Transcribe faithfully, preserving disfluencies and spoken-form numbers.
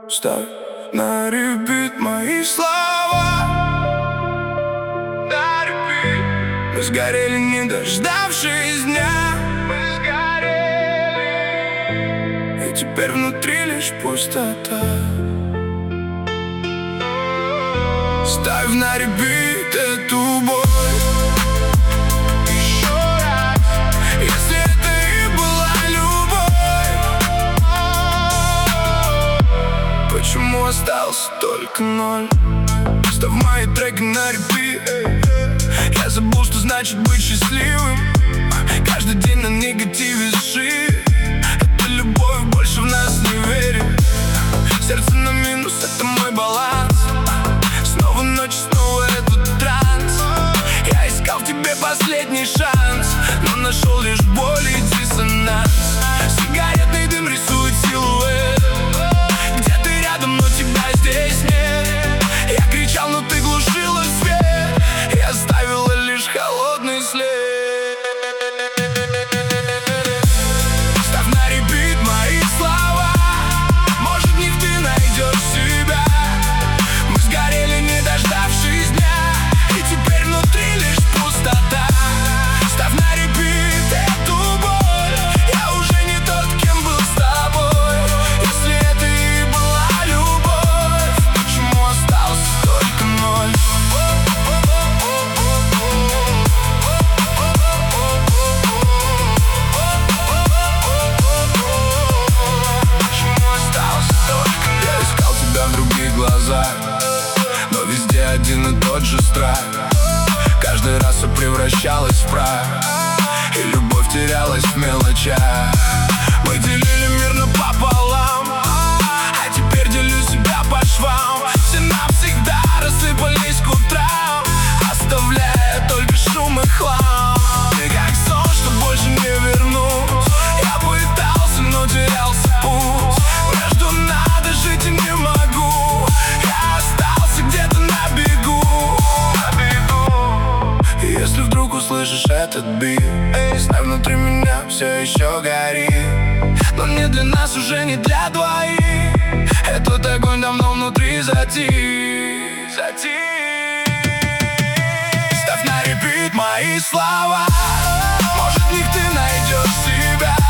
Ставь на репит мои слова. На репит. Мы сгорели, не дождавшись дня. Мы сгорели, и теперь внутри лишь пустота. Ставь на репит эту боль. Почему остался только ноль? Ставь мои треки на репит. Я забыл, что значит быть счастливым. Каждый день на негативе сшит. Это любовь, больше в нас не верит. Сердце на минус, это мой баланс. Снова ночь, снова этот транс. Я искал в тебе последний шанс, но нашел лишь боль и диссонанс. Сигаретный дым рисует силуэт. Но тебя здесь нет. Я кричал, но ты глушила свет. Я оставила лишь холодный след. Ставь на репит мои слова. Может, в них ты найдешь себя. Мы сгорели, не дождавшись дня, и теперь внутри лишь пустота. Ставь на репит эту боль. Я уже не тот, кем был с тобой. Если это и была только ноль. Почему остался только ноль? Я искал тебя в других глазах, но везде один и тот же страх. Каждый раз все превращалось в прах, и любовь терялась в мелочах. Мы делили мир напополам, а теперь делю себя по швам. Все навсегда рассыпались к утрам, оставляя только шум и хлам. Ты как сон, что больше не вернусь. Я пытался, но терялся путь. Между надо жить и не могу. Я остался где-то на бегу, на бегу. И если вдруг услышишь этот бит, эй, знай, внутри меня все еще горит. Но не для нас, уже не для двоих. Этот огонь давно внутри затих, затих. Ставь на репит мои слова. Может, в них ты найдешь себя.